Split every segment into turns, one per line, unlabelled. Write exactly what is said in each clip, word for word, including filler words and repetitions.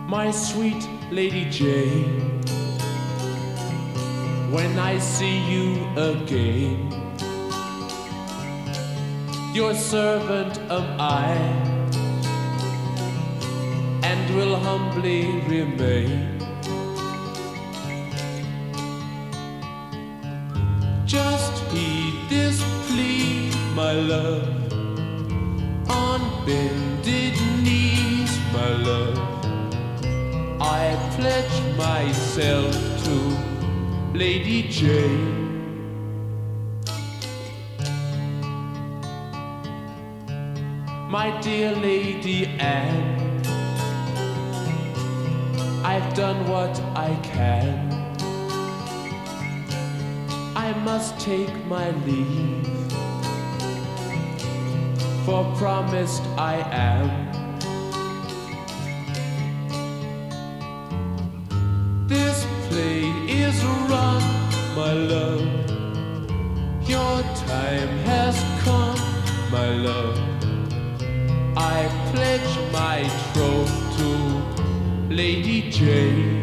my sweet Lady Jane. When I see you again, your servant am I, and will humbly remain. Just heed this plea, my love, on bended knees, my love. I pledge myself to Lady Jane. My dear Lady Anne, I've done what I can. I must take my leave, for promised I am. This play is run, my love. Your time has come, my love. I pledge my troth to Lady Jane.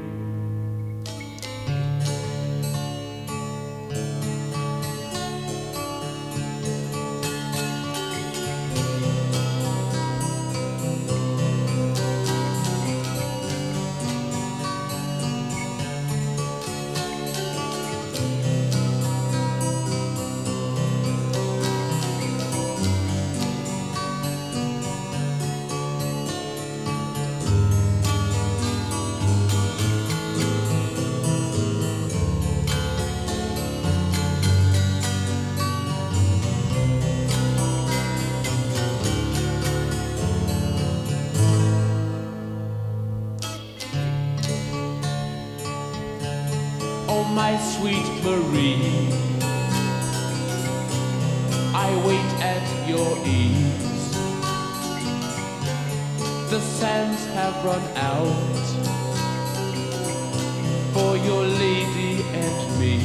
Oh, my sweet Marie, I wait at your ease. The sands have run out for your lady and me.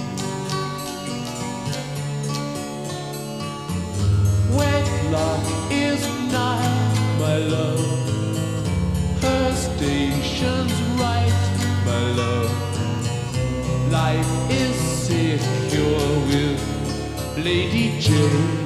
Wedlock is nigh, my love. Her station's right, my love. Life is secure with Lady Jane.